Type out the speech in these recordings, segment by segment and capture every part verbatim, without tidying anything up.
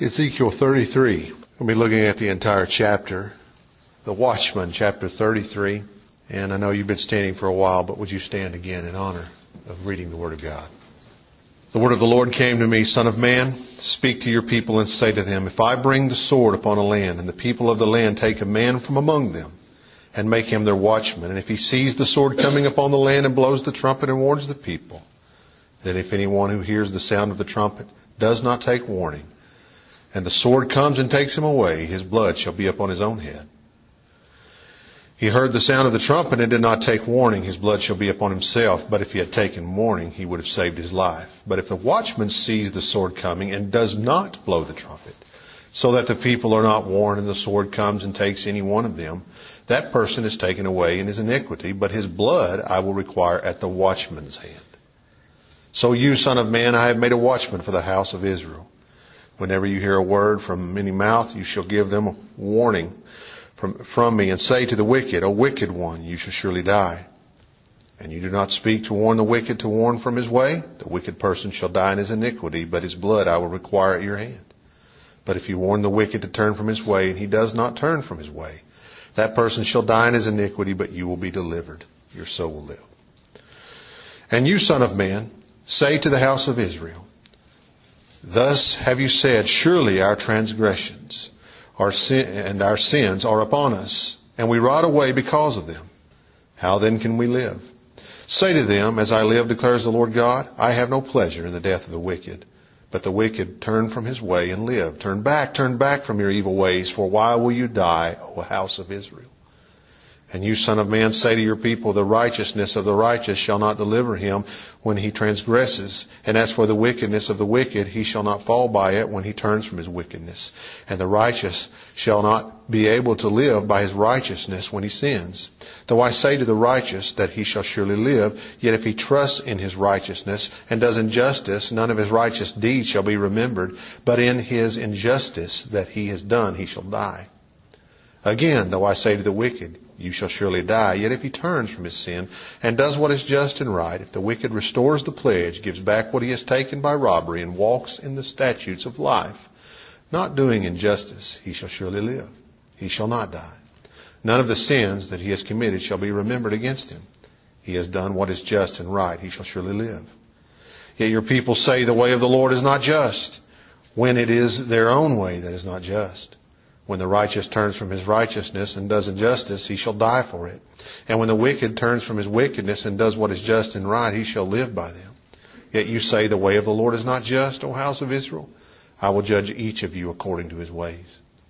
Ezekiel thirty-three. We'll be looking at the entire chapter. The Watchman, chapter thirty-three. And I know you've been standing for a while, but would you stand again in honor of reading the Word of God? The word of the Lord came to me, Son of man, speak to your people and say to them, if I bring the sword upon a land, and the people of the land take a man from among them, and make him their watchman, and if he sees the sword coming upon the land and blows the trumpet and warns the people, then if anyone who hears the sound of the trumpet does not take warning, and the sword comes and takes him away, his blood shall be upon his own head. He heard the sound of the trumpet and did not take warning, his blood shall be upon himself. But if he had taken warning, he would have saved his life. But if the watchman sees the sword coming and does not blow the trumpet, so that the people are not warned, and the sword comes and takes any one of them, that person is taken away in his iniquity, but his blood I will require at the watchman's hand. So you, Son of man, I have made a watchman for the house of Israel. Whenever you hear a word from any mouth, you shall give them a warning From, from me, and say to the wicked, O wicked one, you shall surely die. And you do not speak to warn the wicked to warn from his way, the wicked person shall die in his iniquity, but his blood I will require at your hand. But if you warn the wicked to turn from his way, and he does not turn from his way, that person shall die in his iniquity, but you will be delivered. Your soul will live. And you, Son of man, say to the house of Israel, thus have you said, surely our transgressions Our sin, and our sins are upon us, and we rot away because of them. How then can we live? Say to them, as I live, declares the Lord God, I have no pleasure in the death of the wicked, but the wicked turn from his way and live. Turn back, turn back from your evil ways, for why will you die, O house of Israel? And you, Son of man, say to your people, the righteousness of the righteous shall not deliver him when he transgresses. And as for the wickedness of the wicked, he shall not fall by it when he turns from his wickedness. And the righteous shall not be able to live by his righteousness when he sins. Though I say to the righteous that he shall surely live, yet if he trusts in his righteousness and does injustice, none of his righteous deeds shall be remembered, but in his injustice that he has done, he shall die. Again, though I say to the wicked, you shall surely die, yet if he turns from his sin and does what is just and right, if the wicked restores the pledge, gives back what he has taken by robbery, and walks in the statutes of life, not doing injustice, he shall surely live. He shall not die. None of the sins that he has committed shall be remembered against him. He has done what is just and right, he shall surely live. Yet your people say the way of the Lord is not just, when it is their own way that is not just. When the righteous turns from his righteousness and does injustice, he shall die for it. And when the wicked turns from his wickedness and does what is just and right, he shall live by them. Yet you say the way of the Lord is not just, O house of Israel. I will judge each of you according to his ways.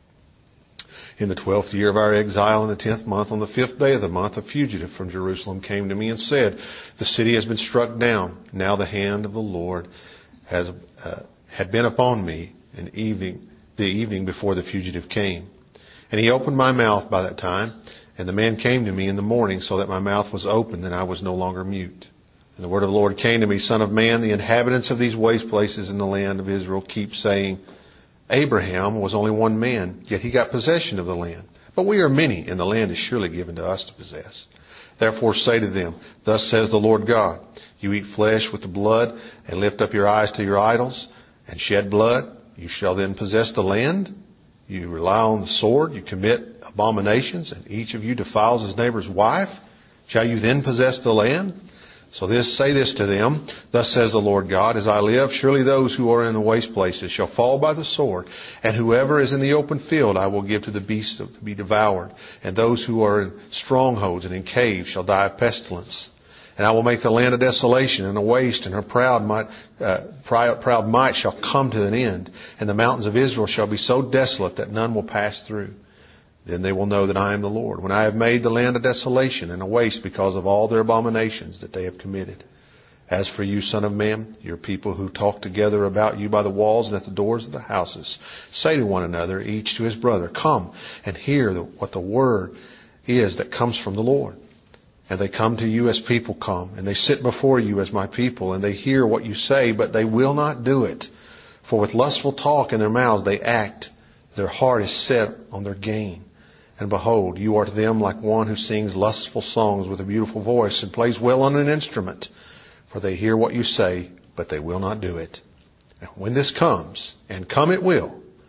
In the twelfth year of our exile, in the tenth month, on the fifth day of the month, a fugitive from Jerusalem came to me and said, the city has been struck down. Now the hand of the Lord has uh, had been upon me in evening. the evening before the fugitive came. And he opened my mouth by that time, and the man came to me in the morning, so that my mouth was opened, and I was no longer mute. And the word of the Lord came to me, Son of man, the inhabitants of these waste places in the land of Israel keep saying, Abraham was only one man, yet he got possession of the land. But we are many, and the land is surely given to us to possess. Therefore say to them, thus says the Lord God, you eat flesh with the blood, and lift up your eyes to your idols, and shed blood. You shall then possess the land. You rely on the sword. You commit abominations, and each of you defiles his neighbor's wife. Shall you then possess the land? So this, say this to them, thus says the Lord God, as I live, surely those who are in the waste places shall fall by the sword, and whoever is in the open field I will give to the beasts to be devoured, and those who are in strongholds and in caves shall die of pestilence. And I will make the land a desolation and a waste, and her proud might, uh, proud, proud might shall come to an end. And the mountains of Israel shall be so desolate that none will pass through. Then they will know that I am the Lord, when I have made the land a desolation and a waste because of all their abominations that they have committed. As for you, Son of man, your people who talk together about you by the walls and at the doors of the houses, say to one another, each to his brother, come and hear the, what the word is that comes from the Lord. And they come to you as people come, and they sit before you as my people, and they hear what you say, but they will not do it. For with lustful talk in their mouths they act. Their heart is set on their gain. And behold, you are to them like one who sings lustful songs with a beautiful voice and plays well on an instrument. For they hear what you say, but they will not do it. And when this comes, and come it will,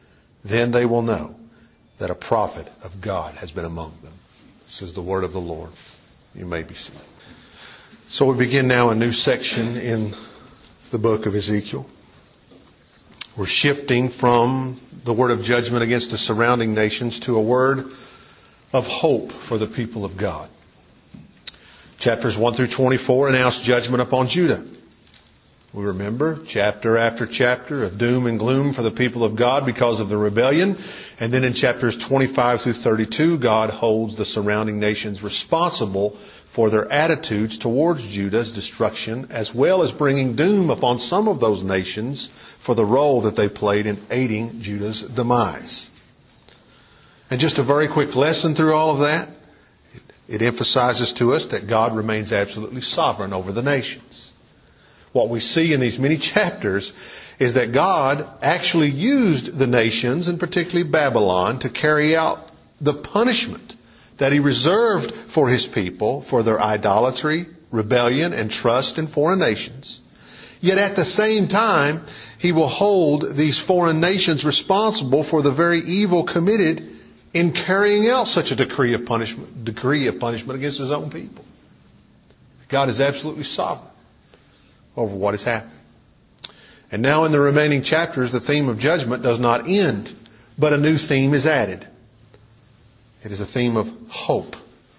Then they will know that a prophet of God has been among them. This is the word of the Lord. You may be seated. So we begin now a new section in the book of Ezekiel. We're shifting from the word of judgment against the surrounding nations to a word of hope for the people of God. Chapters one through twenty-four announce judgment upon Judah. We remember chapter after chapter of doom and gloom for the people of God because of the rebellion. And then in chapters twenty-five through thirty-two, God holds the surrounding nations responsible for their attitudes towards Judah's destruction, as well as bringing doom upon some of those nations for the role that they played in aiding Judah's demise. And just a very quick lesson through all of that. It emphasizes to us that God remains absolutely sovereign over the nations. What we see in these many chapters is that God actually used the nations, and particularly Babylon, to carry out the punishment that He reserved for His people for their idolatry, rebellion, and trust in foreign nations. Yet at the same time, He will hold these foreign nations responsible for the very evil committed in carrying out such a decree of punishment, decree of punishment against His own people. God is absolutely sovereign over what has happened. And now in the remaining chapters, the theme of judgment does not end, but a new theme is added. It is a theme of hope.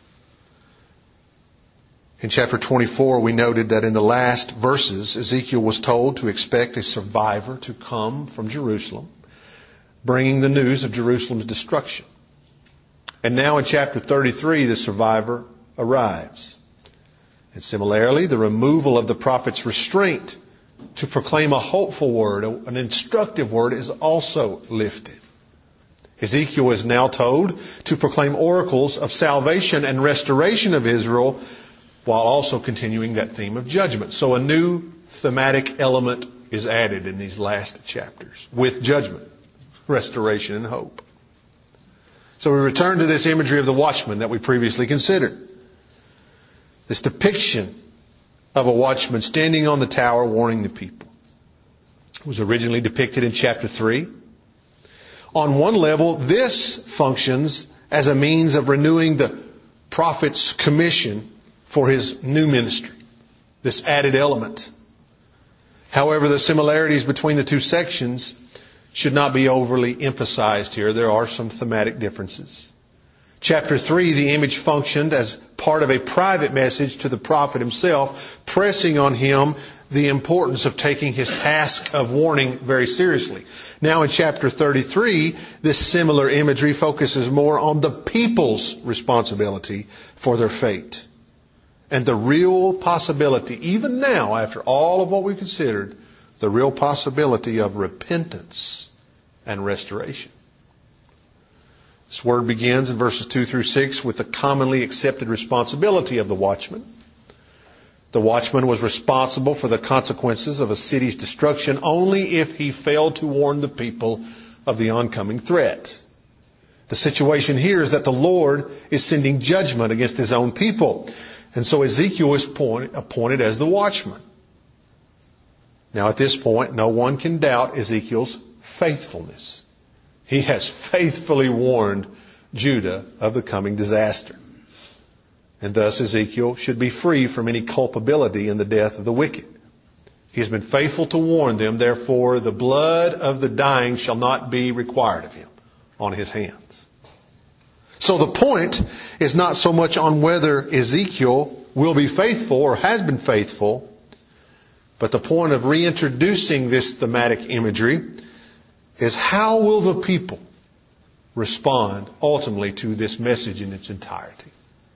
In chapter twenty-four, we noted that in the last verses, Ezekiel was told to expect a survivor to come from Jerusalem, bringing the news of Jerusalem's destruction. And now in chapter thirty-three, the survivor arrives. And similarly, the removal of the prophet's restraint to proclaim a hopeful word, an instructive word, is also lifted. Ezekiel is now told to proclaim oracles of salvation and restoration of Israel, while also continuing that theme of judgment. So a new thematic element is added in these last chapters with judgment, restoration, and hope. So we return to this imagery of the watchman that we previously considered. This depiction of a watchman standing on the tower warning the people. It was originally depicted in chapter three. On one level, this functions as a means of renewing the prophet's commission for his new ministry, this added element. However, the similarities between the two sections should not be overly emphasized here. There are some thematic differences. Chapter three, the image functioned as part of a private message to the prophet himself, pressing on him the importance of taking his task of warning very seriously. Now in chapter thirty-three, this similar imagery focuses more on the people's responsibility for their fate. And the real possibility, even now, after all of what we've considered, the real possibility of repentance and restoration. This word begins in verses two through six with the commonly accepted responsibility of the watchman. The watchman was responsible for the consequences of a city's destruction only if he failed to warn the people of the oncoming threat. The situation here is that the Lord is sending judgment against His own people. And so Ezekiel is appointed as the watchman. Now at this point, no one can doubt Ezekiel's faithfulness. He has faithfully warned Judah of the coming disaster. And thus Ezekiel should be free from any culpability in the death of the wicked. He has been faithful to warn them, therefore the blood of the dying shall not be required of him on his hands. So the point is not so much on whether Ezekiel will be faithful or has been faithful, but the point of reintroducing this thematic imagery is how will the people respond ultimately to this message in its entirety.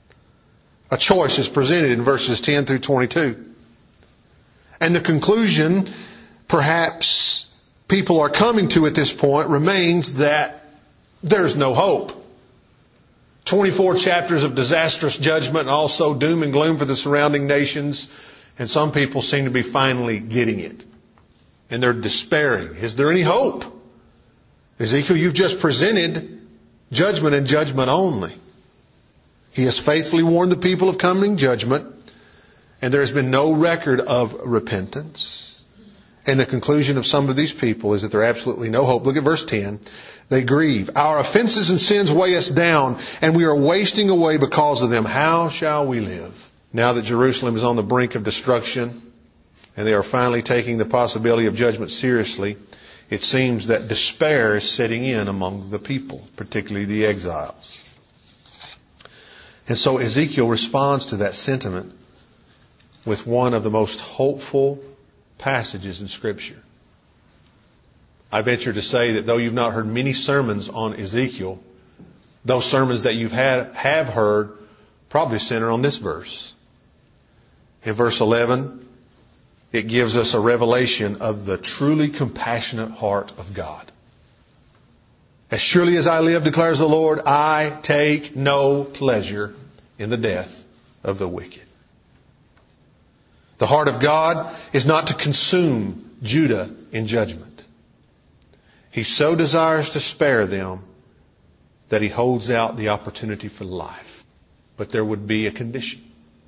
A choice is presented in verses ten through twenty-two. And the conclusion perhaps people are coming to at this point remains that there's no hope. twenty-four chapters of disastrous judgment and also doom and gloom for the surrounding nations. And some people seem to be finally getting it. And they're despairing. Is there any hope? Ezekiel, you've just presented judgment and judgment only. He has faithfully warned the people of coming judgment. And there has been no record of repentance. And the conclusion of some of these people is that there's absolutely no hope. Look at verse ten. They grieve. Our offenses and sins weigh us down, and we are wasting away because of them. How shall we live? Now that Jerusalem is on the brink of destruction, and they are finally taking the possibility of judgment seriously, it seems that despair is setting in among the people, particularly the exiles. And so Ezekiel responds to that sentiment with one of the most hopeful passages in Scripture. I venture to say that though you've not heard many sermons on Ezekiel, those sermons that you've had, have heard probably center on this verse. In verse eleven, it gives us a revelation of the truly compassionate heart of God. As surely as I live, declares the Lord, I take no pleasure in the death of the wicked. The heart of God is not to consume Judah in judgment. He so desires to spare them that He holds out the opportunity for life. But there would be a condition.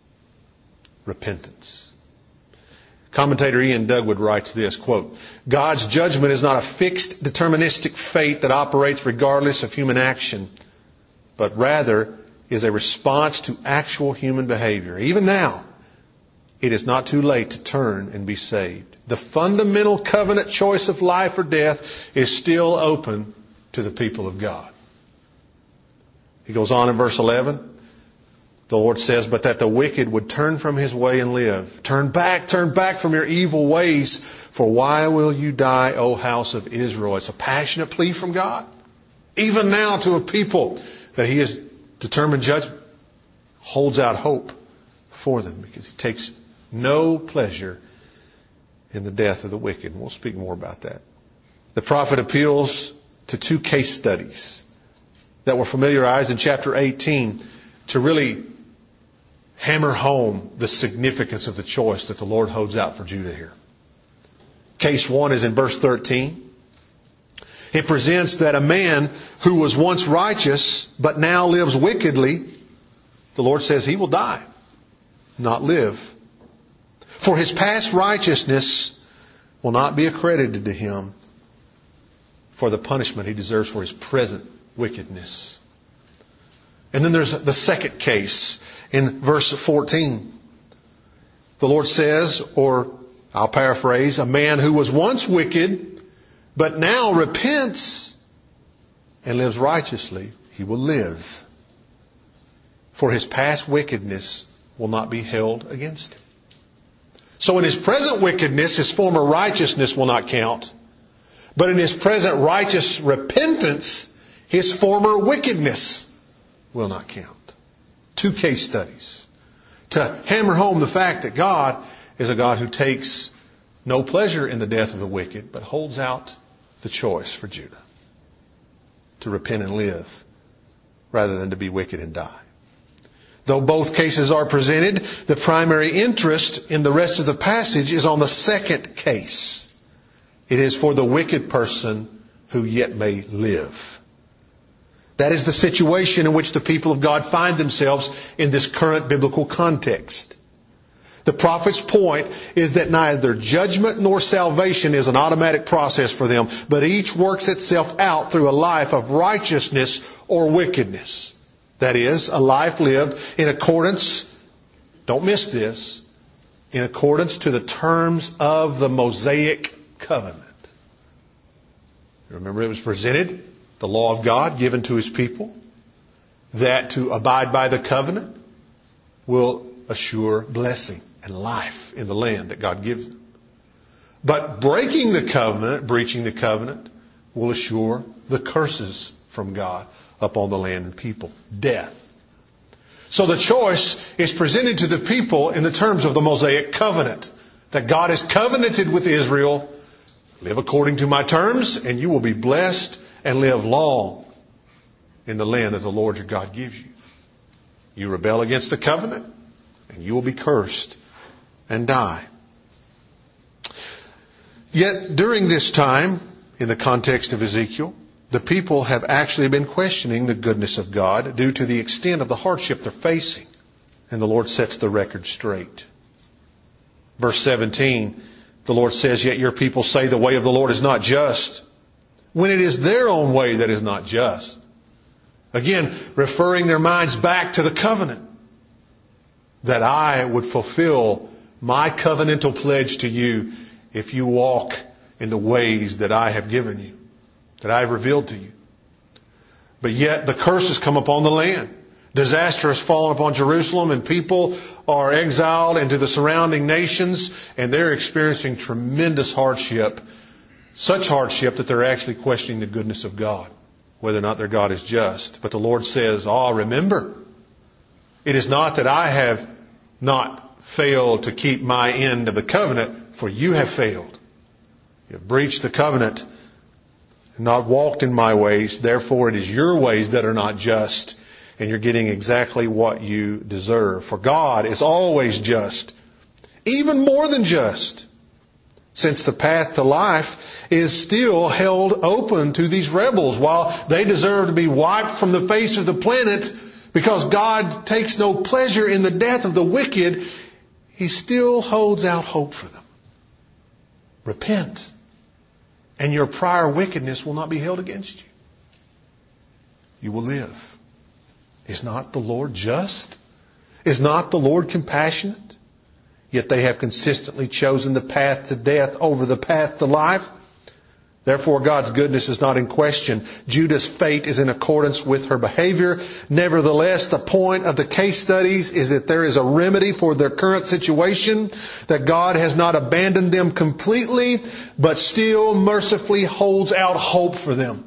Repentance. Commentator Ian Dugwood writes this, quote, God's judgment is not a fixed deterministic fate that operates regardless of human action, but rather is a response to actual human behavior. Even now, it is not too late to turn and be saved. The fundamental covenant choice of life or death is still open to the people of God. He goes on in verse eleven. The Lord says, but that the wicked would turn from his way and live. Turn back, turn back from your evil ways. For why will you die, O house of Israel? It's a passionate plea from God. Even now to a people that He has determined judgment, holds out hope for them because He takes no pleasure in the death of the wicked. And we'll speak more about that. The prophet appeals to two case studies that were familiarized in chapter eighteen to really hammer home the significance of the choice that the Lord holds out for Judah here. Case one is in verse thirteen. It presents that a man who was once righteous but now lives wickedly, the Lord says he will die, not live. For his past righteousness will not be accredited to him for the punishment he deserves for his present wickedness. And then there's the second case in verse fourteen. The Lord says, or I'll paraphrase, a man who was once wicked but now repents and lives righteously, he will live. For his past wickedness will not be held against him. So in his present wickedness, his former righteousness will not count. But in his present righteous repentance, his former wickedness will not count. Two case studies to hammer home the fact that God is a God who takes no pleasure in the death of the wicked, but holds out the choice for Judah to repent and live rather than to be wicked and die. Though both cases are presented, the primary interest in the rest of the passage is on the second case. It is for the wicked person who yet may live. That is the situation in which the people of God find themselves in this current biblical context. The prophet's point is that neither judgment nor salvation is an automatic process for them, but each works itself out through a life of righteousness or wickedness. That is, a life lived in accordance, don't miss this, in accordance to the terms of the Mosaic covenant. Remember, it was presented, the law of God given to His people, that to abide by the covenant will assure blessing and life in the land that God gives them. But breaking the covenant, breaching the covenant, will assure the curses from God upon the land and people. Death. So the choice is presented to the people in the terms of the Mosaic covenant. That God has covenanted with Israel. Live according to my terms and you will be blessed and live long in the land that the Lord your God gives you. You rebel against the covenant and you will be cursed and die. Yet during this time, in the context of Ezekiel, the people have actually been questioning the goodness of God due to the extent of the hardship they're facing. And the Lord sets the record straight. Verse seventeen, the Lord says, yet your people say the way of the Lord is not just. when it is their own way that is not just. Again, referring their minds back to the covenant. That I would fulfill my covenantal pledge to you if you walk in the ways that I have given you, that I have revealed to you. But yet the curse has come upon the land. Disaster has fallen upon Jerusalem, and people are exiled into the surrounding nations, and they're experiencing tremendous hardship. Such hardship that they're actually questioning the goodness of God, whether or not their God is just. But the Lord says, "Ah, remember, it is not that I have not failed to keep my end of the covenant, for you have failed. You have breached the covenant and not walked in my ways. Therefore, it is your ways that are not just, and you're getting exactly what you deserve. For God is always just, even more than just, since the path to life is still held open to these rebels. While they deserve to be wiped from the face of the planet because God takes no pleasure in the death of the wicked, He still holds out hope for them. Repent, and your prior wickedness will not be held against you. You will live. Is not the Lord just? Is not the Lord compassionate? Yet they have consistently chosen the path to death over the path to life. Therefore, God's goodness is not in question. Judah's fate is in accordance with her behavior. Nevertheless, the point of the case studies is that there is a remedy for their current situation, that God has not abandoned them completely, but still mercifully holds out hope for them.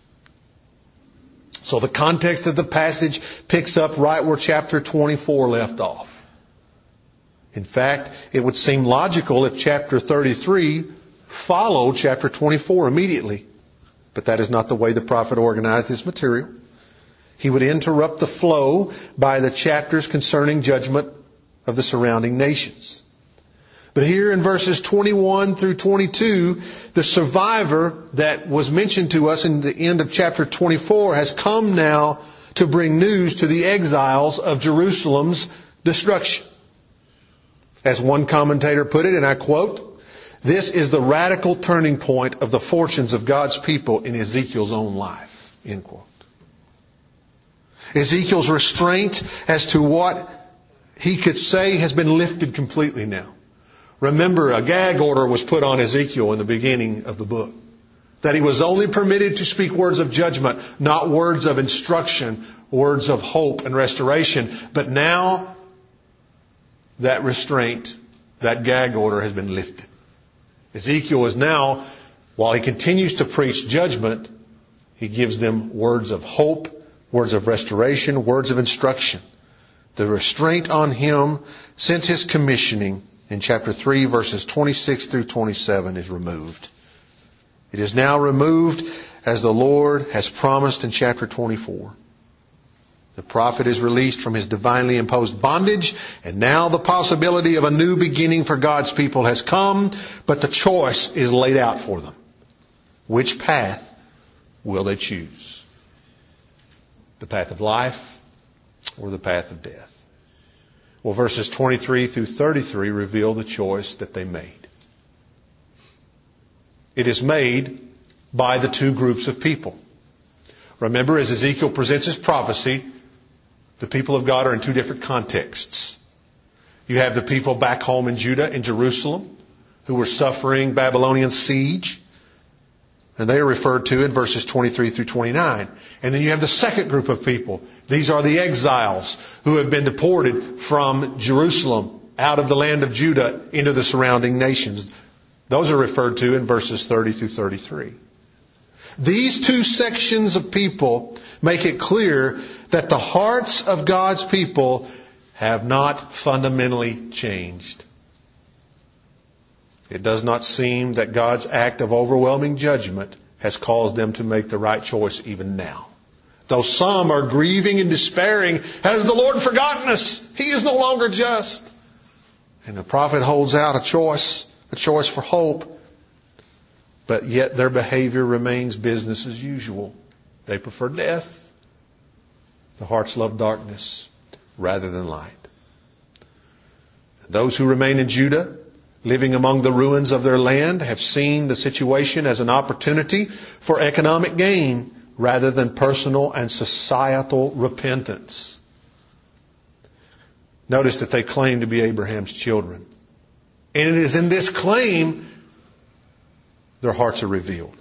So the context of the passage picks up right where chapter twenty-four left off. In fact, it would seem logical if chapter thirty-three followed chapter twenty-four immediately. But that is not the way the prophet organized his material. He would interrupt the flow by the chapters concerning judgment of the surrounding nations. But here in verses twenty-one through twenty-two, the survivor that was mentioned to us in the end of chapter twenty-four has come now to bring news to the exiles of Jerusalem's destruction. As one commentator put it, and I quote, "This is the radical turning point of the fortunes of God's people in Ezekiel's own life." End quote. Ezekiel's restraint as to what he could say has been lifted completely now. Remember, a gag order was put on Ezekiel in the beginning of the book. That he was only permitted to speak words of judgment, not words of instruction, words of hope and restoration. But now, that restraint, that gag order has been lifted. Ezekiel is now, while he continues to preach judgment, he gives them words of hope, words of restoration, words of instruction. The restraint on him since his commissioning in chapter three, verses twenty-six through twenty-seven is removed. It is now removed as the Lord has promised in chapter twenty-four. The prophet is released from his divinely imposed bondage, and now the possibility of a new beginning for God's people has come, but the choice is laid out for them. Which path will they choose? The path of life or the path of death? Well, verses twenty-three through thirty-three reveal the choice that they made. It is made by the two groups of people. Remember, as Ezekiel presents his prophecy, the people of God are in two different contexts. You have the people back home in Judah, in Jerusalem, who were suffering Babylonian siege. And they are referred to in verses twenty-three through twenty-nine. And then you have the second group of people. These are the exiles who have been deported from Jerusalem out of the land of Judah into the surrounding nations. Those are referred to in verses thirty through thirty-three. These two sections of people make it clear that the hearts of God's people have not fundamentally changed. It does not seem that God's act of overwhelming judgment has caused them to make the right choice even now. Though some are grieving and despairing, has the Lord forgotten us? He is no longer just. And the prophet holds out a choice, a choice for hope. But yet their behavior remains business as usual. They prefer death. The hearts love darkness rather than light. Those who remain in Judah, living among the ruins of their land, have seen the situation as an opportunity for economic gain rather than personal and societal repentance. Notice that they claim to be Abraham's children. And it is in this claim their hearts are revealed.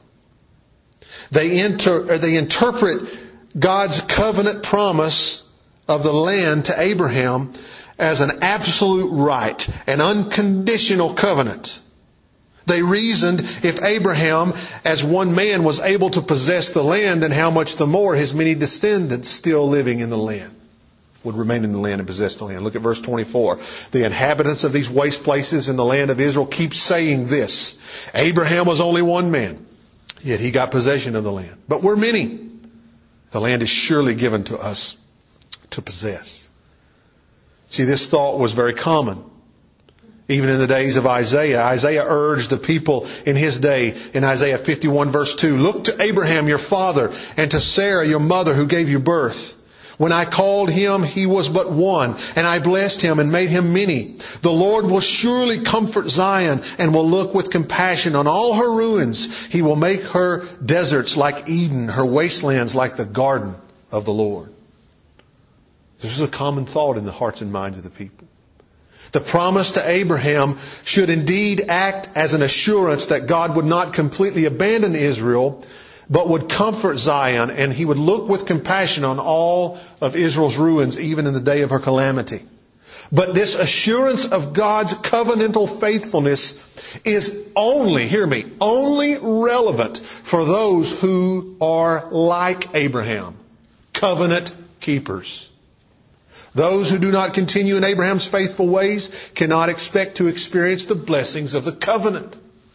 They enter, or they interpret God's covenant promise of the land to Abraham as an absolute right, an unconditional covenant. They reasoned if Abraham, as one man, was able to possess the land, then how much the more his many descendants still living in the land would remain in the land and possess the land. Look at verse twenty-four. The inhabitants of these waste places in the land of Israel keep saying this: Abraham was only one man, yet he got possession of the land. But we're many. The land is surely given to us to possess. See, this thought was very common. Even in the days of Isaiah, Isaiah urged the people in his day in Isaiah fifty-one verse two, look to Abraham your father and to Sarah your mother who gave you birth. When I called him, he was but one, and I blessed him and made him many. The Lord will surely comfort Zion and will look with compassion on all her ruins. He will make her deserts like Eden, her wastelands like the garden of the Lord. This is a common thought in the hearts and minds of the people. The promise to Abraham should indeed act as an assurance that God would not completely abandon Israel, but would comfort Zion, and He would look with compassion on all of Israel's ruins, even in the day of her calamity. But this assurance of God's covenantal faithfulness is only, hear me, only relevant for those who are like Abraham, covenant keepers. Those who do not continue in Abraham's faithful ways cannot expect to experience the blessings of the covenant.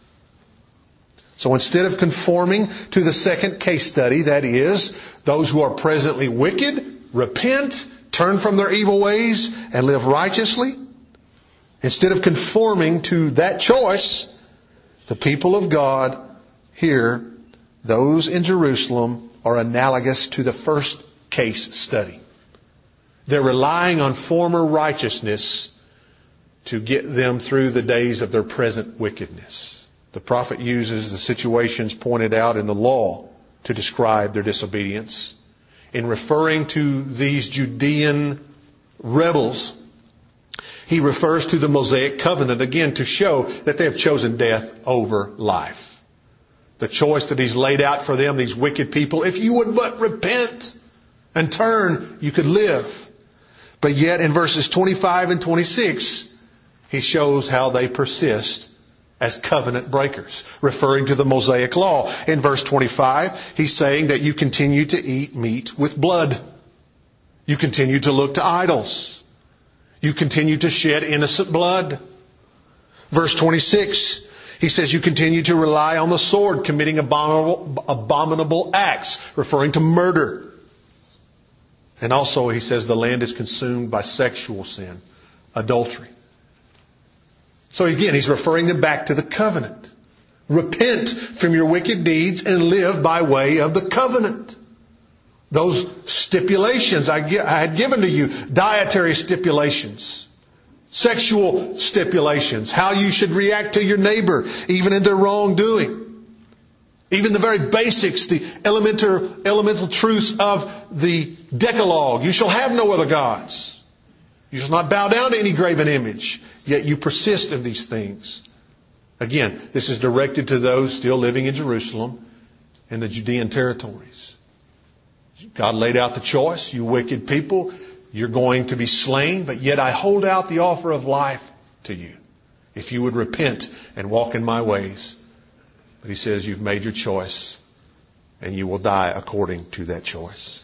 So instead of conforming to the second case study, that is, those who are presently wicked, repent, turn from their evil ways, and live righteously, instead of conforming to that choice, the people of God here, those in Jerusalem, are analogous to the first case study. They're relying on former righteousness to get them through the days of their present wickedness. The prophet uses the situations pointed out in the law to describe their disobedience. In referring to these Judean rebels, he refers to the Mosaic covenant again to show that they have chosen death over life. The choice that He's laid out for them, these wicked people, if you would but repent and turn, you could live. But yet in verses twenty-five and twenty-six, He shows how they persist as covenant breakers, referring to the Mosaic law. In verse twenty-five, He's saying that you continue to eat meat with blood. You continue to look to idols. You continue to shed innocent blood. Verse twenty-six, He says you continue to rely on the sword, committing abominable, abominable acts, referring to murder. And also He says the land is consumed by sexual sin, adultery. So again, He's referring them back to the covenant. Repent from your wicked deeds and live by way of the covenant. Those stipulations I had given to you, dietary stipulations, sexual stipulations, how you should react to your neighbor, even in their wrongdoing. Even the very basics, the elemental, elemental truths of the Decalogue. You shall have no other gods. You shall not bow down to any graven image. Yet you persist in these things. Again, this is directed to those still living in Jerusalem and the Judean territories. God laid out the choice. You wicked people, you're going to be slain, but yet I hold out the offer of life to you. If you would repent and walk in my ways. But He says you've made your choice and you will die according to that choice.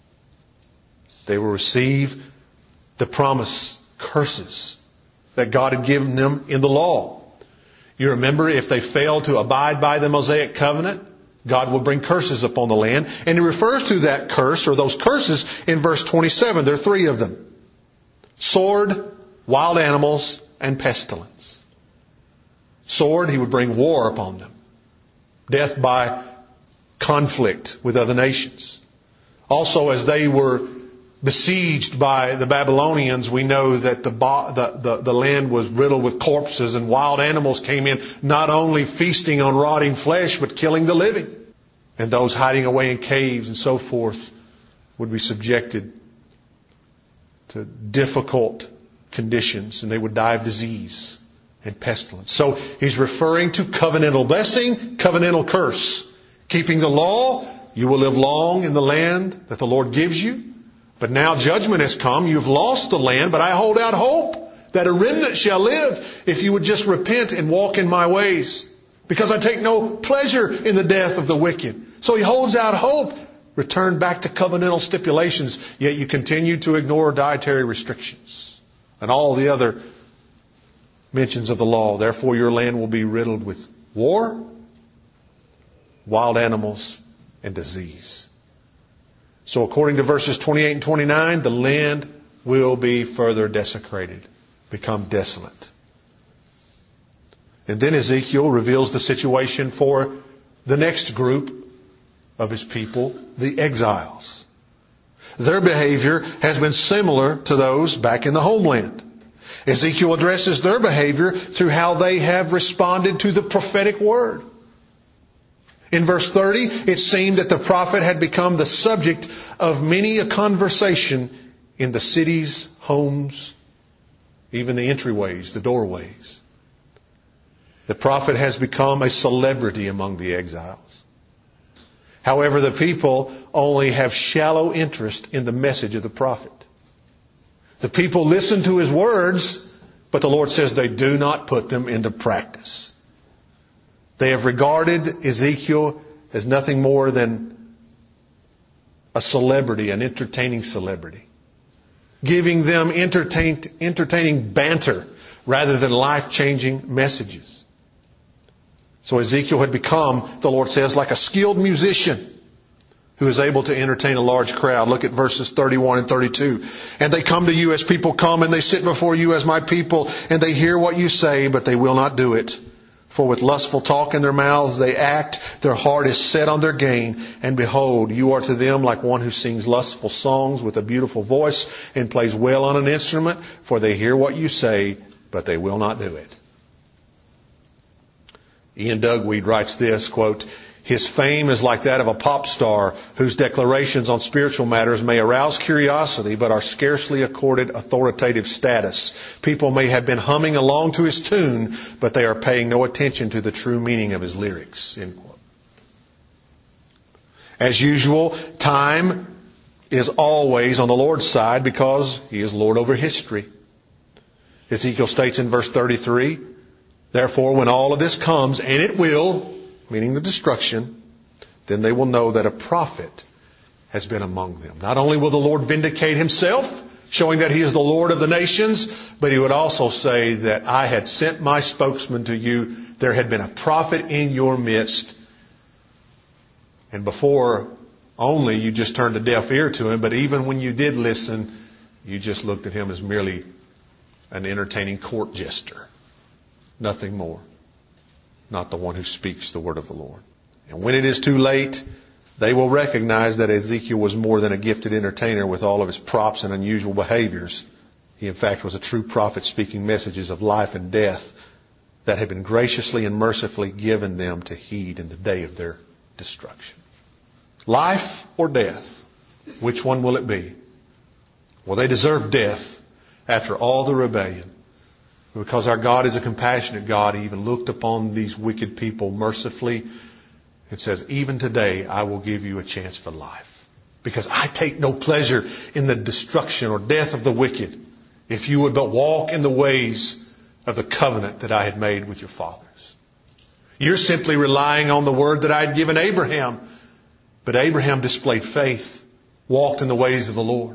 They will receive the promise, curses that God had given them in the law. You remember, if they fail to abide by the Mosaic covenant, God will bring curses upon the land. And He refers to that curse, or those curses, in verse twenty-seven. There are three of them. Sword, wild animals, and pestilence. Sword, He would bring war upon them. Death by conflict with other nations. Also, as they were besieged by the Babylonians, we know that the, the, the, the land was riddled with corpses, and wild animals came in, not only feasting on rotting flesh, but killing the living. And those hiding away in caves and so forth would be subjected to difficult conditions, and they would die of disease and pestilence. So he's referring to covenantal blessing, covenantal curse. Keeping the law, you will live long in the land that the Lord gives you. But now judgment has come. You've lost the land, but I hold out hope that a remnant shall live if you would just repent and walk in my ways. Because I take no pleasure in the death of the wicked. So he holds out hope. Return back to covenantal stipulations, yet you continue to ignore dietary restrictions and all the other mentions of the law. Therefore your land will be riddled with war, wild animals, and disease. So according to verses twenty-eight and twenty-nine, the land will be further desecrated, become desolate. And then Ezekiel reveals the situation for the next group of his people, the exiles. Their behavior has been similar to those back in the homeland. Ezekiel addresses their behavior through how they have responded to the prophetic word. In verse thirty, it seemed that the prophet had become the subject of many a conversation in the cities, homes, even the entryways, the doorways. The prophet has become a celebrity among the exiles. However, the people only have shallow interest in the message of the prophet. The people listen to his words, but the Lord says they do not put them into practice. They have regarded Ezekiel as nothing more than a celebrity, an entertaining celebrity, giving them entertain, entertaining banter rather than life-changing messages. So Ezekiel had become, the Lord says, like a skilled musician who is able to entertain a large crowd. Look at verses thirty-one and thirty-two. And they come to you as people come, and they sit before you as my people, and they hear what you say, but they will not do it. For with lustful talk in their mouths they act, their heart is set on their gain. And behold, you are to them like one who sings lustful songs with a beautiful voice and plays well on an instrument, for they hear what you say, but they will not do it. Ian Dugweed writes this, quote, his fame is like that of a pop star whose declarations on spiritual matters may arouse curiosity but are scarcely accorded authoritative status. People may have been humming along to his tune, but they are paying no attention to the true meaning of his lyrics. End quote. As usual, time is always on the Lord's side because He is Lord over history. Ezekiel states in verse thirty-three, therefore when all of this comes, and it will, meaning the destruction, then they will know that a prophet has been among them. Not only will the Lord vindicate Himself, showing that He is the Lord of the nations, but He would also say that I had sent my spokesman to you. There had been a prophet in your midst. And before, only you just turned a deaf ear to him, but even when you did listen, you just looked at him as merely an entertaining court jester. Nothing more. Not the one who speaks the word of the Lord. And when it is too late, they will recognize that Ezekiel was more than a gifted entertainer with all of his props and unusual behaviors. He in fact was a true prophet speaking messages of life and death that had been graciously and mercifully given them to heed in the day of their destruction. Life or death? Which one will it be? Well, they deserve death after all the rebellion. Because our God is a compassionate God, He even looked upon these wicked people mercifully and says, even today I will give you a chance for life. Because I take no pleasure in the destruction or death of the wicked, if you would but walk in the ways of the covenant that I had made with your fathers. You're simply relying on the word that I had given Abraham. But Abraham displayed faith, walked in the ways of the Lord.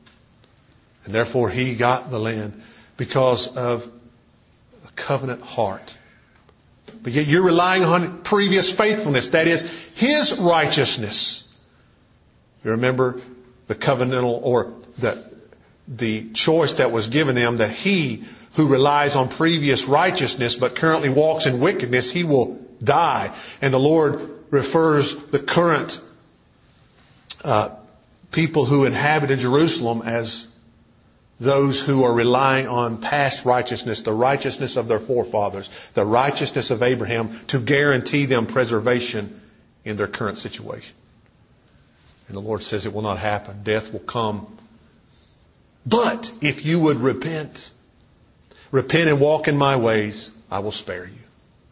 And therefore he got the land because of a covenant heart. But yet you're relying on previous faithfulness. That is, His righteousness. You remember the covenantal or the, the choice that was given them that he who relies on previous righteousness but currently walks in wickedness, he will die. And the Lord refers the current uh, people who inhabited Jerusalem as those who are relying on past righteousness, the righteousness of their forefathers, the righteousness of Abraham, to guarantee them preservation in their current situation. And the Lord says it will not happen. Death will come. But if you would repent, repent and walk in my ways, I will spare you.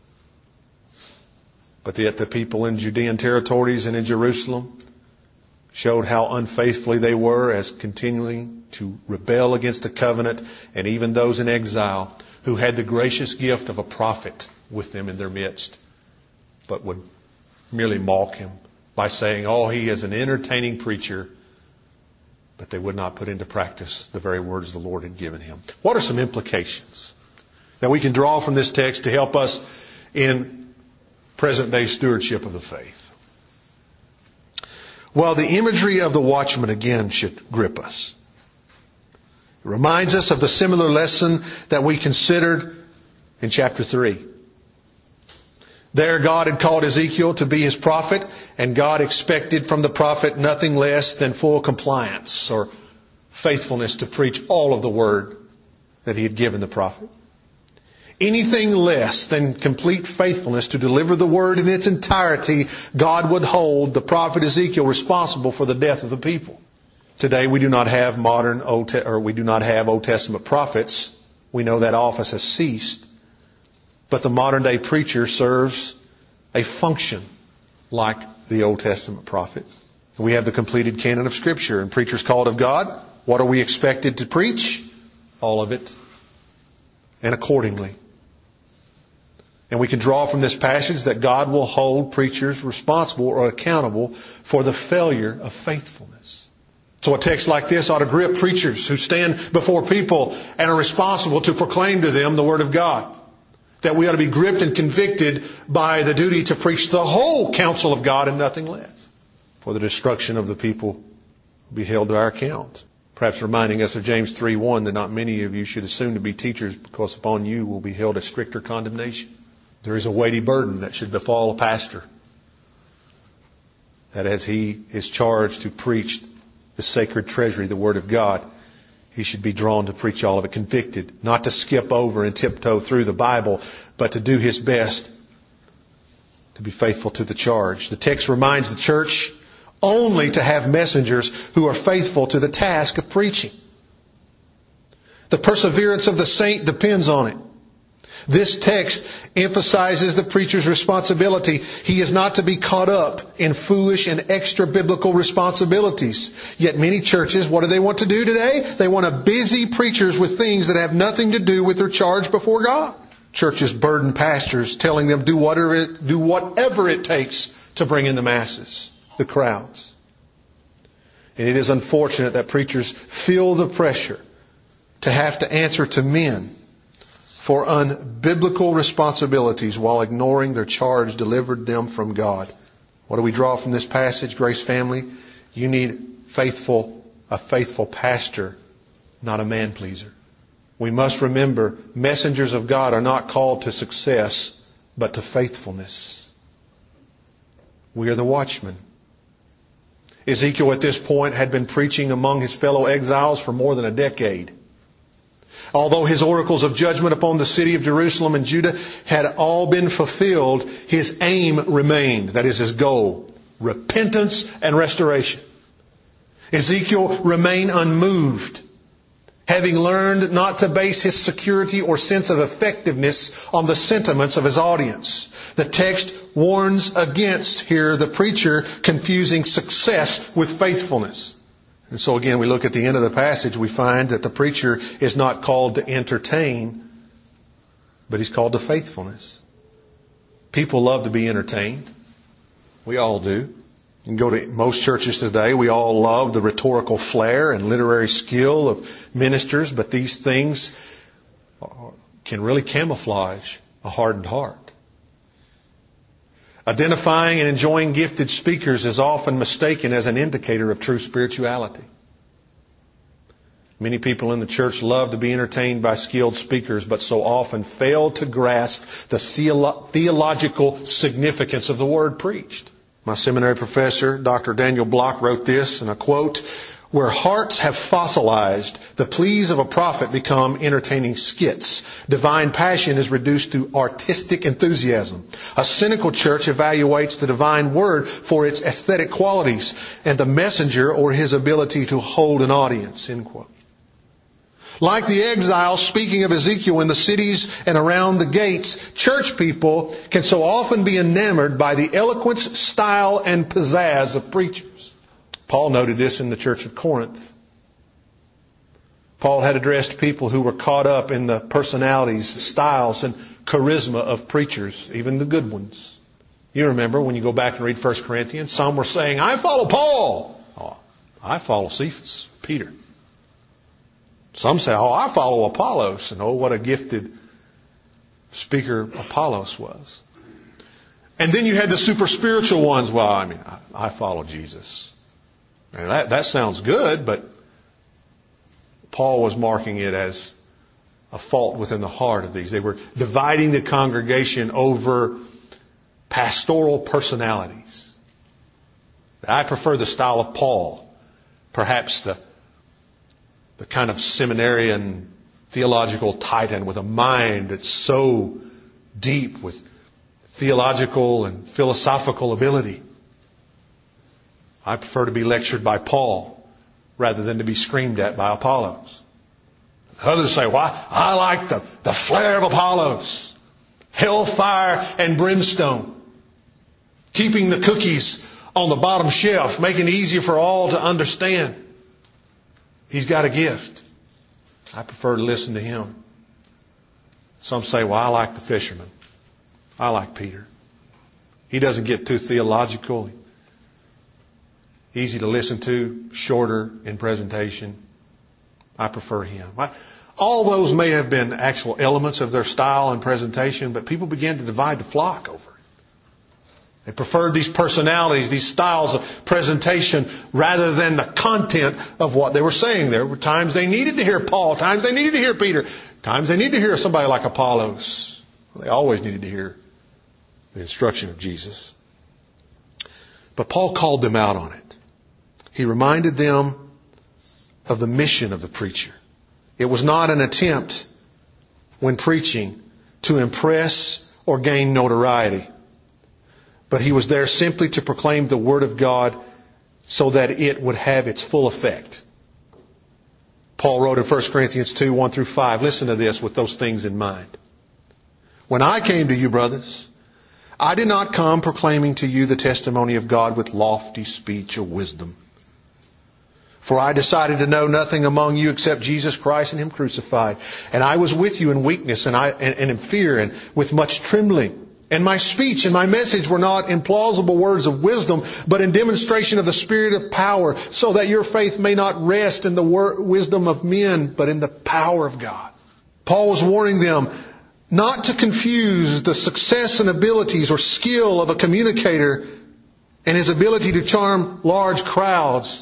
But yet the people in Judean territories and in Jerusalem showed how unfaithfully they were as continuing to rebel against the covenant, and even those in exile who had the gracious gift of a prophet with them in their midst, but would merely mock him by saying, oh, he is an entertaining preacher, but they would not put into practice the very words the Lord had given him. What are some implications that we can draw from this text to help us in present day stewardship of the faith? Well, the imagery of the watchman again should grip us. It reminds us of the similar lesson that we considered in chapter three. There God had called Ezekiel to be his prophet, and God expected from the prophet nothing less than full compliance or faithfulness to preach all of the word that he had given the prophet. Anything less than complete faithfulness to deliver the word in its entirety, God would hold the prophet Ezekiel responsible for the death of the people. Today we do not have modern Old Te- or we do not have Old Testament prophets. We know that office has ceased. But the modern day preacher serves a function like the Old Testament prophet. We have the completed canon of Scripture, and preachers called of God. What are we expected to preach? All of it. And accordingly. And we can draw from this passage that God will hold preachers responsible or accountable for the failure of faithfulness. So a text like this ought to grip preachers who stand before people and are responsible to proclaim to them the Word of God. That we ought to be gripped and convicted by the duty to preach the whole counsel of God and nothing less. For the destruction of the people will be held to our account. Perhaps reminding us of James three one, that not many of you should assume to be teachers, because upon you will be held a stricter condemnation. There is a weighty burden that should befall a pastor, that as he is charged to preach the sacred treasury, the Word of God, he should be drawn to preach all of it, convicted, not to skip over and tiptoe through the Bible, but to do his best to be faithful to the charge. The text reminds the church only to have messengers who are faithful to the task of preaching. The perseverance of the saint depends on it. This text emphasizes the preacher's responsibility. He is not to be caught up in foolish and extra-biblical responsibilities. Yet many churches, what do they want to do today? They want to busy preachers with things that have nothing to do with their charge before God. Churches burden pastors, telling them do whatever it, do whatever it takes to bring in the masses, the crowds. And it is unfortunate that preachers feel the pressure to have to answer to men for unbiblical responsibilities while ignoring their charge delivered them from God. What do we draw from this passage, Grace family? You need faithful, a faithful pastor, not a man pleaser. We must remember messengers of God are not called to success, but to faithfulness. We are the watchmen. Ezekiel at this point had been preaching among his fellow exiles for more than a decade. Although his oracles of judgment upon the city of Jerusalem and Judah had all been fulfilled, his aim remained. That is his goal. Repentance and restoration. Ezekiel remained unmoved, having learned not to base his security or sense of effectiveness on the sentiments of his audience. The text warns against here the preacher confusing success with faithfulness. And so again, we look at the end of the passage, we find that the preacher is not called to entertain, but he's called to faithfulness. People love to be entertained. We all do. You can go to most churches today. We all love the rhetorical flair and literary skill of ministers, but these things can really camouflage a hardened heart. Identifying and enjoying gifted speakers is often mistaken as an indicator of true spirituality. Many people in the church love to be entertained by skilled speakers, but so often fail to grasp the theological significance of the word preached. My seminary professor, Doctor Daniel Block, wrote this, and I quote, "Where hearts have fossilized, the pleas of a prophet become entertaining skits. Divine passion is reduced to artistic enthusiasm. A cynical church evaluates the divine word for its aesthetic qualities and the messenger or his ability to hold an audience." End quote. Like the exiles speaking of Ezekiel in the cities and around the gates, church people can so often be enamored by the eloquence, style, and pizzazz of preachers. Paul noted this in the church of Corinth. Paul had addressed people who were caught up in the personalities, styles, and charisma of preachers, even the good ones. You remember when you go back and read First Corinthians, some were saying, "I follow Paul." Oh, I follow Cephas, Peter. Some say, "Oh, I follow Apollos." And oh, what a gifted speaker Apollos was. And then you had the super spiritual ones. Well, I mean, I, I follow Jesus. And that, that sounds good, but Paul was marking it as a fault within the heart of these. They were dividing the congregation over pastoral personalities. I prefer the style of Paul, perhaps the the kind of seminarian theological titan with a mind that's so deep with theological and philosophical ability. I prefer to be lectured by Paul rather than to be screamed at by Apollos. Others say, "Well, I like the, the flair of Apollos. Hellfire and brimstone. Keeping the cookies on the bottom shelf, making it easier for all to understand. He's got a gift. I prefer to listen to him." Some say, "Well, I like the fisherman. I like Peter. He doesn't get too theological. Easy to listen to, shorter in presentation. I prefer him." I, all those may have been actual elements of their style and presentation, but people began to divide the flock over it. They preferred these personalities, these styles of presentation rather than the content of what they were saying. There were times they needed to hear Paul, times they needed to hear Peter, times they needed to hear somebody like Apollos. They always needed to hear the instruction of Jesus. But Paul called them out on it. He reminded them of the mission of the preacher. It was not an attempt when preaching to impress or gain notoriety. But he was there simply to proclaim the Word of God so that it would have its full effect. Paul wrote in First Corinthians two, one through five, listen to this with those things in mind. "When I came to you, brothers, I did not come proclaiming to you the testimony of God with lofty speech or wisdom. For I decided to know nothing among you except Jesus Christ and Him crucified. And I was with you in weakness and, I, and, and in fear and with much trembling. And my speech and my message were not in plausible words of wisdom, but in demonstration of the Spirit of power, so that your faith may not rest in the wor- wisdom of men, but in the power of God." Paul was warning them not to confuse the success and abilities or skill of a communicator and his ability to charm large crowds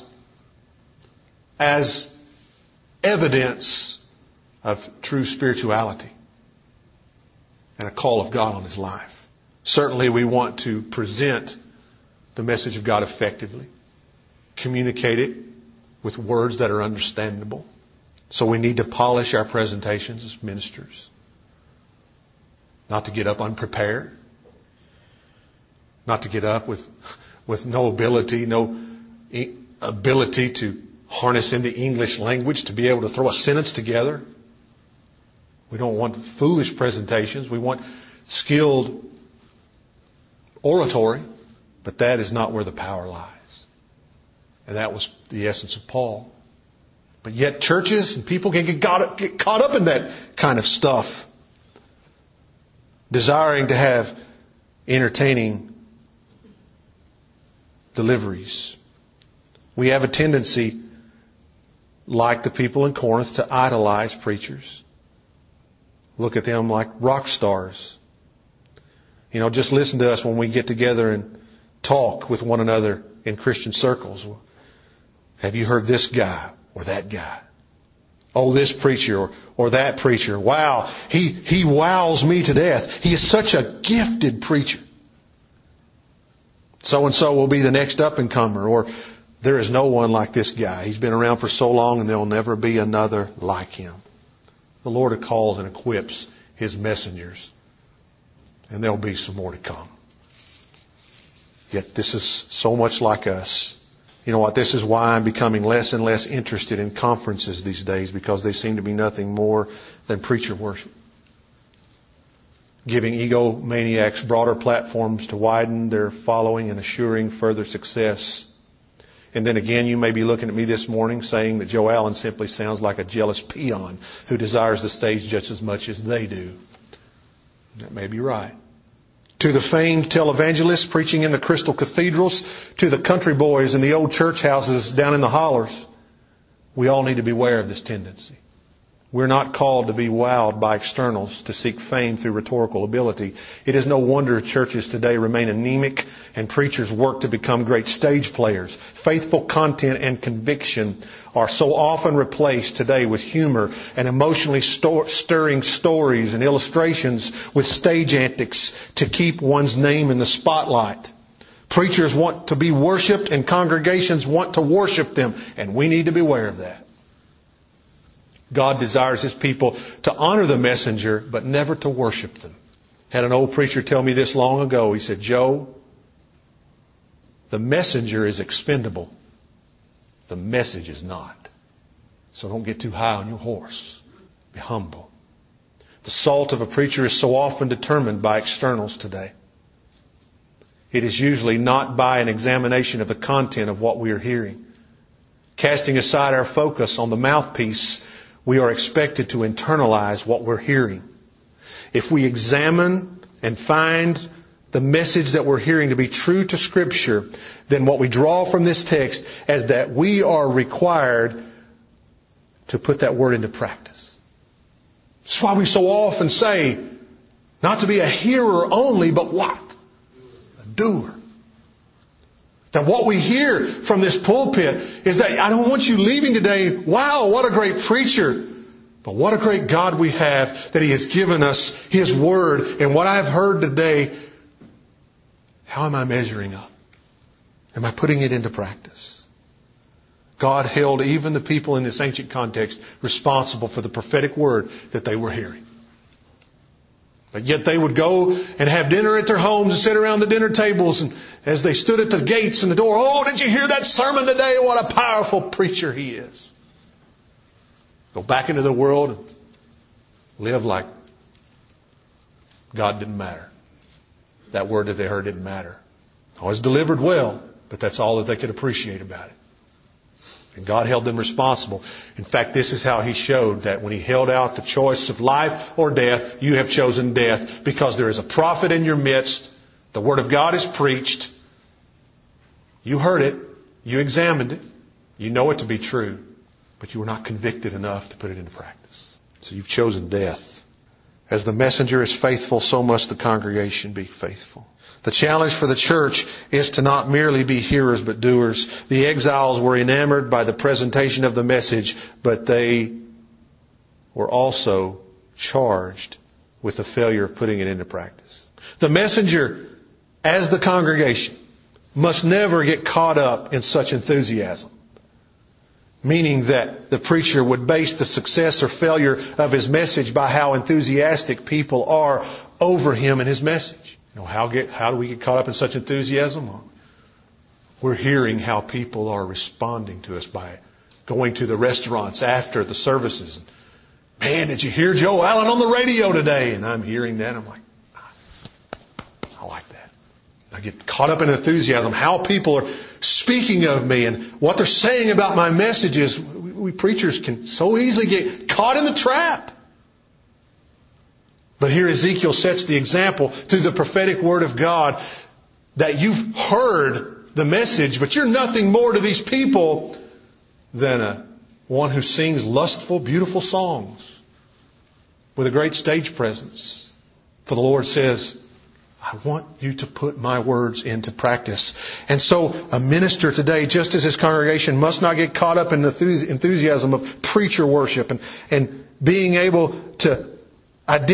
as evidence of true spirituality and a call of God on his life. Certainly we want to present the message of God effectively, communicate it with words that are understandable. So we need to polish our presentations as ministers. Not to get up unprepared. Not to get up with, with no ability, no e- ability to harness in the English language to be able to throw a sentence together. We don't want foolish presentations. We want skilled oratory, but that is not where the power lies. And that was the essence of Paul. But yet churches and people can get caught, get caught up in that kind of stuff, desiring to have entertaining deliveries. We have a tendency, like the people in Corinth, to idolize preachers. Look at them like rock stars. You know, just listen to us when we get together and talk with one another in Christian circles. Have you heard this guy or that guy? Oh, this preacher or, or that preacher. Wow, he, he wows me to death. He is such a gifted preacher. So-and-so will be the next up-and-comer, or there is no one like this guy. He's been around for so long and there'll never be another like him. The Lord calls and equips His messengers, and there'll be some more to come. Yet this is so much like us. You know what? This is why I'm becoming less and less interested in conferences these days, because they seem to be nothing more than preacher worship. Giving egomaniacs broader platforms to widen their following and assuring further success. And then again, you may be looking at me this morning saying that Joe Allen simply sounds like a jealous peon who desires the stage just as much as they do. That may be right. To the famed televangelists preaching in the crystal cathedrals, to the country boys in the old church houses down in the hollers, we all need to beware of this tendency. We're not called to be wowed by externals, to seek fame through rhetorical ability. It is no wonder churches today remain anemic and preachers work to become great stage players. Faithful content and conviction are so often replaced today with humor and emotionally sto- stirring stories and illustrations with stage antics to keep one's name in the spotlight. Preachers want to be worshipped and congregations want to worship them, and we need to beware of that. God desires His people to honor the messenger, but never to worship them. Had an old preacher tell me this long ago. He said, Joe, the messenger is expendable. The message is not. So don't get too high on your horse. Be humble. The salt of a preacher is so often determined by externals today. It is usually not by an examination of the content of what we are hearing. Casting aside our focus on the mouthpiece, we are expected to internalize what we're hearing. If we examine and find the message that we're hearing to be true to Scripture, then what we draw from this text is that we are required to put that word into practice. That's why we so often say, not to be a hearer only, but what? A doer. That what we hear from this pulpit is that I don't want you leaving today, wow, what a great preacher. But what a great God we have, that He has given us His Word. And what I've heard today, how am I measuring up? Am I putting it into practice? God held even the people in this ancient context responsible for the prophetic word that they were hearing. But yet they would go and have dinner at their homes and sit around the dinner tables. And as they stood at the gates and the door, oh, did you hear that sermon today? What a powerful preacher he is. Go back into the world and live like God didn't matter. That word that they heard didn't matter. I was delivered well, but that's all that they could appreciate about it. And God held them responsible. In fact, this is how He showed that when He held out the choice of life or death, you have chosen death because there is a prophet in your midst. The Word of God is preached. You heard it. You examined it. You know it to be true. But you were not convicted enough to put it into practice. So you've chosen death. As the messenger is faithful, so must the congregation be faithful. The challenge for the church is to not merely be hearers but doers. The exiles were enamored by the presentation of the message, but they were also charged with the failure of putting it into practice. The messenger, as the congregation, must never get caught up in such enthusiasm. Meaning that the preacher would base the success or failure of his message by how enthusiastic people are over him and his message. You know, how get how do we get caught up in such enthusiasm? Well, we're hearing how people are responding to us by going to the restaurants after the services. Man, did you hear Joe Allen on the radio today? And I'm hearing that. I'm like, I like that. I get caught up in enthusiasm. How people are speaking of me and what they're saying about my messages. We, we preachers can so easily get caught in the trap. But here Ezekiel sets the example through the prophetic word of God that you've heard the message, but you're nothing more to these people than a one who sings lustful, beautiful songs with a great stage presence. For the Lord says, I want you to put my words into practice. And so a minister today, just as his congregation, must not get caught up in the enthusiasm of preacher worship and, and being able to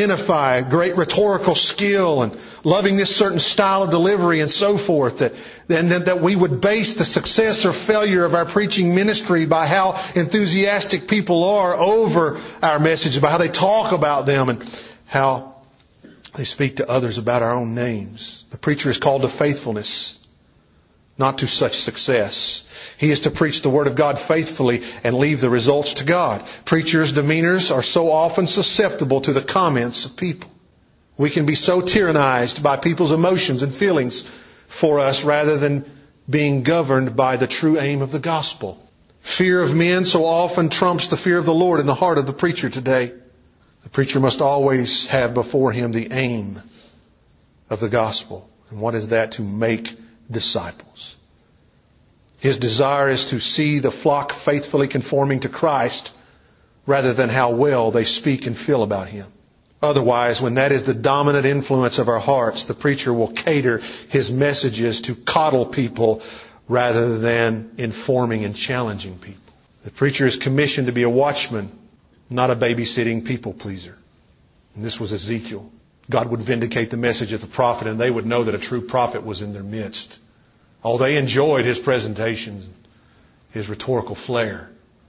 identify great rhetorical skill and loving this certain style of delivery and so forth. That, And that we would base the success or failure of our preaching ministry by how enthusiastic people are over our message, by how they talk about them and how they speak to others about our own names. The preacher is called to faithfulness, not to such success. He is to preach the Word of God faithfully and leave the results to God. Preachers' demeanors are so often susceptible to the comments of people. We can be so tyrannized by people's emotions and feelings for us rather than being governed by the true aim of the gospel. Fear of men so often trumps the fear of the Lord in the heart of the preacher today. The preacher must always have before him the aim of the gospel. And what is that? To make disciples. His desire is to see the flock faithfully conforming to Christ rather than how well they speak and feel about Him. Otherwise, when that is the dominant influence of our hearts, the preacher will cater his messages to coddle people rather than informing and challenging people. The preacher is commissioned to be a watchman, not a babysitting people pleaser. And this was Ezekiel. God would vindicate the message of the prophet, and they would know that a true prophet was in their midst. Oh, they enjoyed his presentations, his rhetorical flair.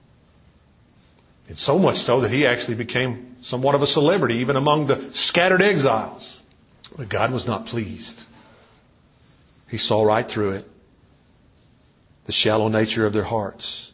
And so much so that he actually became somewhat of a celebrity, even among the scattered exiles. But God was not pleased. He saw right through it. The shallow nature of their hearts.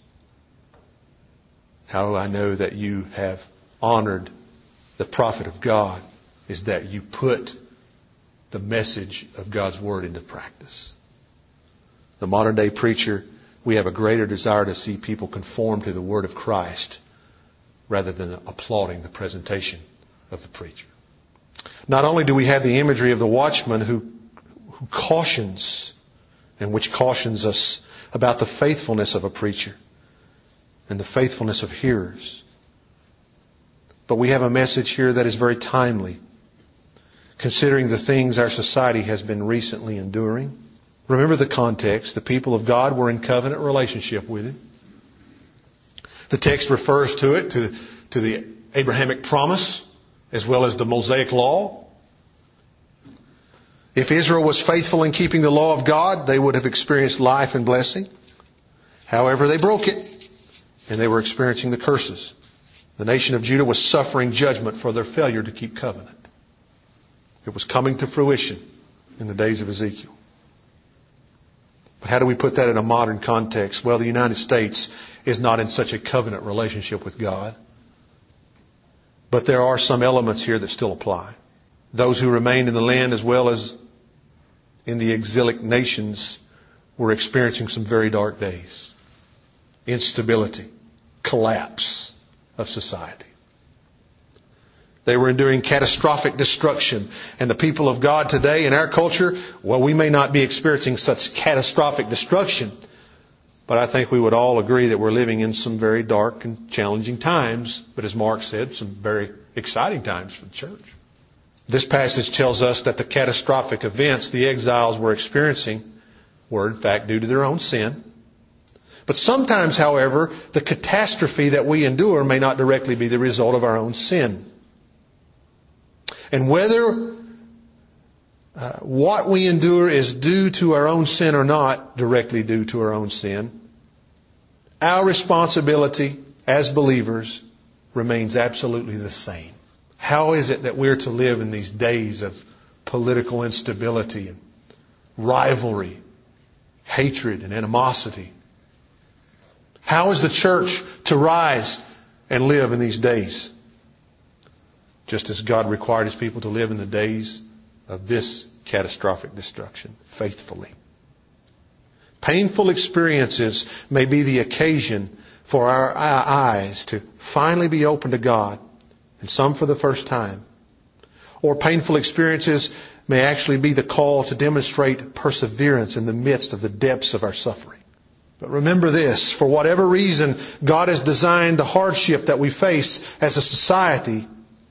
How do I know that you have honored the prophet of God? Is that you put the message of God's Word into practice. The modern day preacher, we have a greater desire to see people conform to the Word of Christ rather than applauding the presentation of the preacher. Not only do we have the imagery of the watchman who, who cautions and which cautions us about the faithfulness of a preacher and the faithfulness of hearers, but we have a message here that is very timely, considering the things our society has been recently enduring. Remember the context. The people of God were in covenant relationship with Him. The text refers to it, to, to the Abrahamic promise, as well as the Mosaic law. If Israel was faithful in keeping the law of God, they would have experienced life and blessing. However, they broke it, and they were experiencing the curses. The nation of Judah was suffering judgment for their failure to keep covenant. It was coming to fruition in the days of Ezekiel. But how do we put that in a modern context? Well, the United States is not in such a covenant relationship with God. But there are some elements here that still apply. Those who remained in the land as well as in the exilic nations were experiencing some very dark days. Instability, collapse of society. They were enduring catastrophic destruction. And the people of God today in our culture, well, we may not be experiencing such catastrophic destruction, but I think we would all agree that we're living in some very dark and challenging times. But as Mark said, some very exciting times for the church. This passage tells us that the catastrophic events the exiles were experiencing were in fact due to their own sin. But sometimes, however, the catastrophe that we endure may not directly be the result of our own sin. And whether uh, what we endure is due to our own sin or not directly due to our own sin, our responsibility as believers remains absolutely the same. How is it that we're to live in these days of political instability and rivalry, hatred and animosity? How is the church to rise and live in these days? Just as God required His people to live in the days of this catastrophic destruction, faithfully. Painful experiences may be the occasion for our eyes to finally be open to God, and some for the first time. Or painful experiences may actually be the call to demonstrate perseverance in the midst of the depths of our suffering. But remember this, for whatever reason, God has designed the hardship that we face as a society.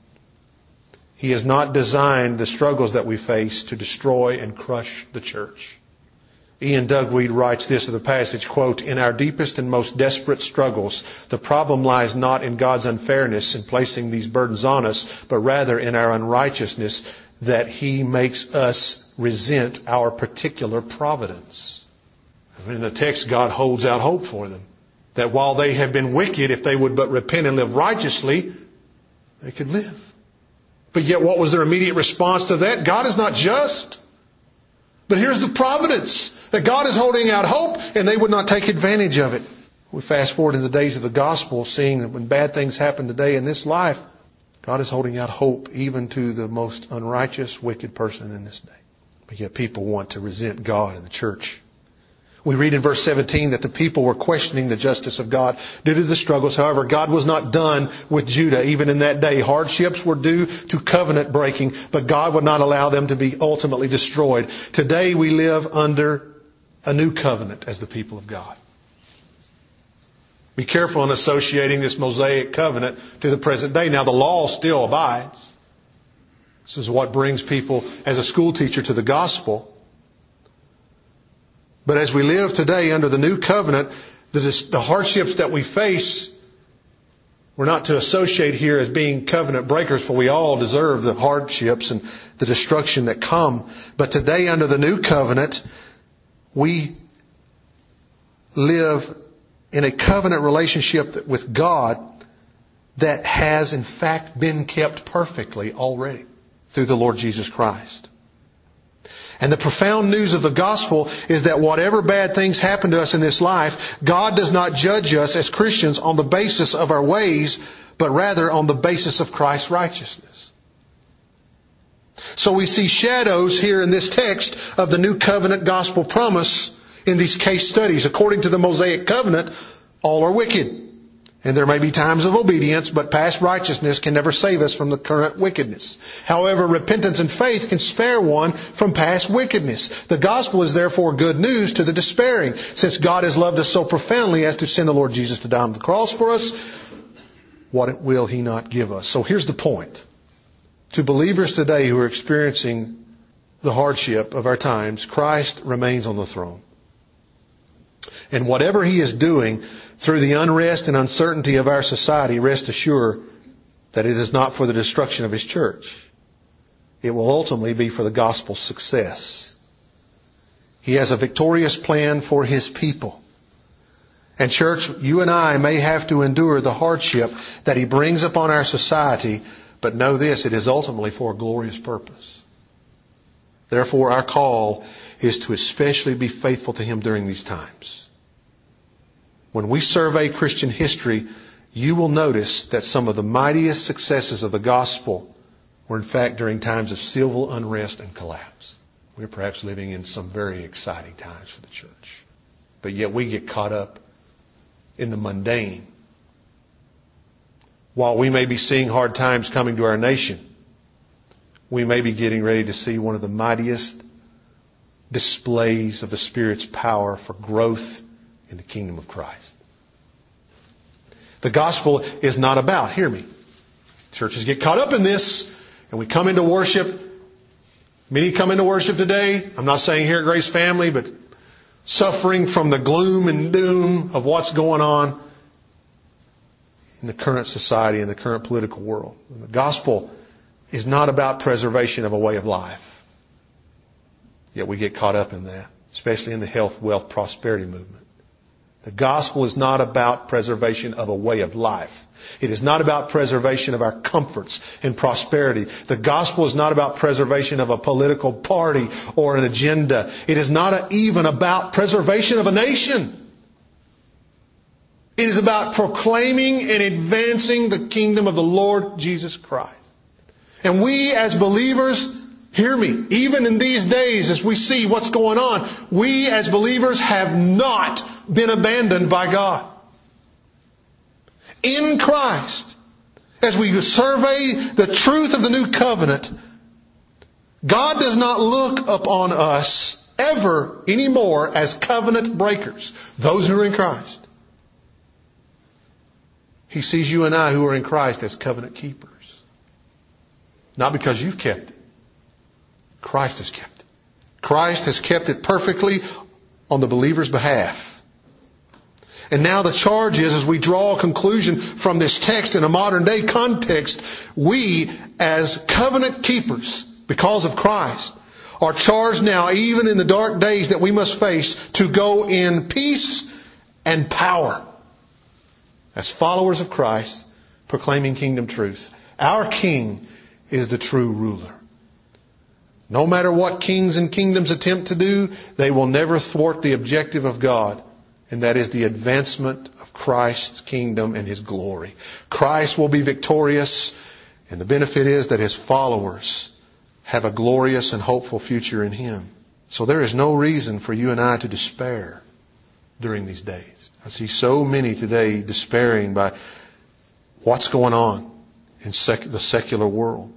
He has not designed the struggles that we face to destroy and crush the church. Ian Dugweed writes this of the passage, quote, "In our deepest and most desperate struggles, the problem lies not in God's unfairness in placing these burdens on us, but rather in our unrighteousness that He makes us resent our particular providence." In the text, God holds out hope for them. That while they have been wicked, if they would but repent and live righteously, they could live. But yet what was their immediate response to that? God is not just. But here's the providence. That God is holding out hope and they would not take advantage of it. We fast forward in the days of the gospel, seeing that when bad things happen today in this life, God is holding out hope even to the most unrighteous, wicked person in this day. But yet people want to resent God and the church. We read in verse seventeen that the people were questioning the justice of God due to the struggles. However, God was not done with Judah even in that day. Hardships were due to covenant breaking, but God would not allow them to be ultimately destroyed. Today we live under a new covenant as the people of God. Be careful in associating this Mosaic covenant to the present day. Now the law still abides. This is what brings people as a school teacher to the gospel. But as we live today under the new covenant, the, the hardships that we face, we're not to associate here as being covenant breakers, for we all deserve the hardships and the destruction that come. But today under the new covenant, we live in a covenant relationship with God that has in fact been kept perfectly already through the Lord Jesus Christ. And the profound news of the gospel is that whatever bad things happen to us in this life, God does not judge us as Christians on the basis of our ways, but rather on the basis of Christ's righteousness. So we see shadows here in this text of the new covenant gospel promise in these case studies. According to the Mosaic covenant, all are wicked. And there may be times of obedience, but past righteousness can never save us from the current wickedness. However, repentance and faith can spare one from past wickedness. The gospel is therefore good news to the despairing. Since God has loved us so profoundly as to send the Lord Jesus to die on the cross for us, what will He not give us? So here's the point. To believers today who are experiencing the hardship of our times, Christ remains on the throne. And whatever He is doing through the unrest and uncertainty of our society, rest assured that it is not for the destruction of His church. It will ultimately be for the gospel's success. He has a victorious plan for His people. And church, you and I may have to endure the hardship that He brings upon our society, but know this, it is ultimately for a glorious purpose. Therefore, our call is to especially be faithful to Him during these times. When we survey Christian history, you will notice that some of the mightiest successes of the gospel were in fact during times of civil unrest and collapse. We're perhaps living in some very exciting times for the church. But yet we get caught up in the mundane. While we may be seeing hard times coming to our nation, we may be getting ready to see one of the mightiest displays of the Spirit's power for growth in the kingdom of Christ. The gospel is not about, hear me, churches get caught up in this and we come into worship. Many come into worship today, I'm not saying here at Grace Family, but suffering from the gloom and doom of what's going on in the current society and the current political world. The gospel is not about preservation of a way of life. Yet we get caught up in that, especially in the health, wealth, prosperity movement. The gospel is not about preservation of a way of life. It is not about preservation of our comforts and prosperity. The gospel is not about preservation of a political party or an agenda. It is not even about preservation of a nation. It is about proclaiming and advancing the kingdom of the Lord Jesus Christ. And we as believers, hear me, even in these days as we see what's going on, we as believers have not been abandoned by God. In Christ, as we survey the truth of the new covenant, God does not look upon us ever anymore as covenant breakers, those who are in Christ. He sees you and I who are in Christ as covenant keepers. Not because you've kept it. Christ has kept it. Christ has kept it perfectly on the believer's behalf. And now the charge is, as we draw a conclusion from this text in a modern day context, we as covenant keepers, because of Christ, are charged now, even in the dark days that we must face, to go in peace and power as followers of Christ, proclaiming kingdom truth. Our King is the true ruler. No matter what kings and kingdoms attempt to do, they will never thwart the objective of God, and that is the advancement of Christ's kingdom and His glory. Christ will be victorious, and the benefit is that His followers have a glorious and hopeful future in Him. So there is no reason for you and I to despair during these days. I see so many today despairing by what's going on in sec- the secular world.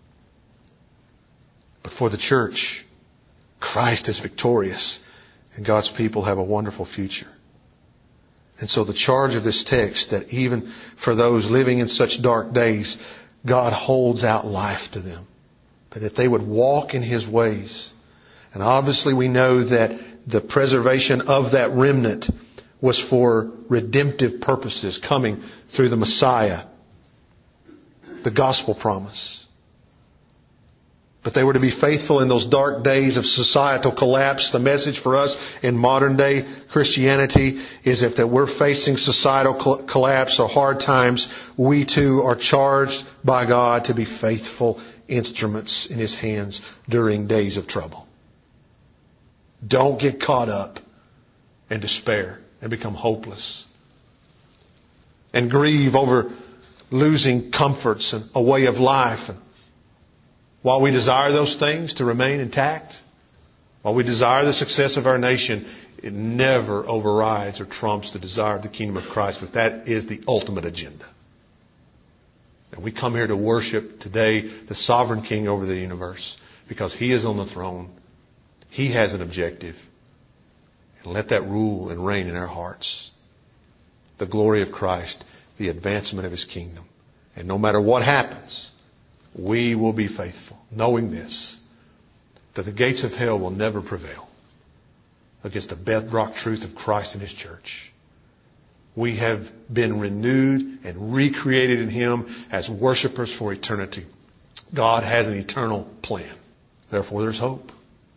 But for the church, Christ is victorious, and God's people have a wonderful future. And so the charge of this text, that even for those living in such dark days, God holds out life to them. But that they would walk in His ways. And obviously we know that the preservation of that remnant was for redemptive purposes coming through the Messiah, the gospel promise. But they were to be faithful in those dark days of societal collapse. The message for us in modern day Christianity is if that we're facing societal collapse or hard times, we too are charged by God to be faithful instruments in His hands during days of trouble. Don't get caught up in despair and become hopeless and grieve over losing comforts and a way of life. And while we desire those things to remain intact, while we desire the success of our nation, it never overrides or trumps the desire of the kingdom of Christ, but that is the ultimate agenda. And we come here to worship today the sovereign King over the universe because He is on the throne. He has an objective. And let that rule and reign in our hearts. The glory of Christ, the advancement of His kingdom. And no matter what happens, we will be faithful, knowing this, that the gates of hell will never prevail against the bedrock truth of Christ and His church. We have been renewed and recreated in Him as worshipers for eternity. God has an eternal plan. Therefore, there's hope.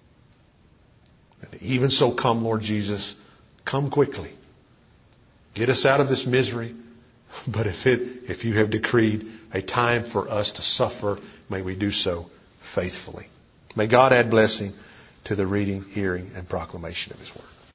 And even so, come, Lord Jesus, come quickly. Get us out of this misery. But if it, if you have decreed a time for us to suffer, may we do so faithfully. May God add blessing to the reading, hearing, and proclamation of His word.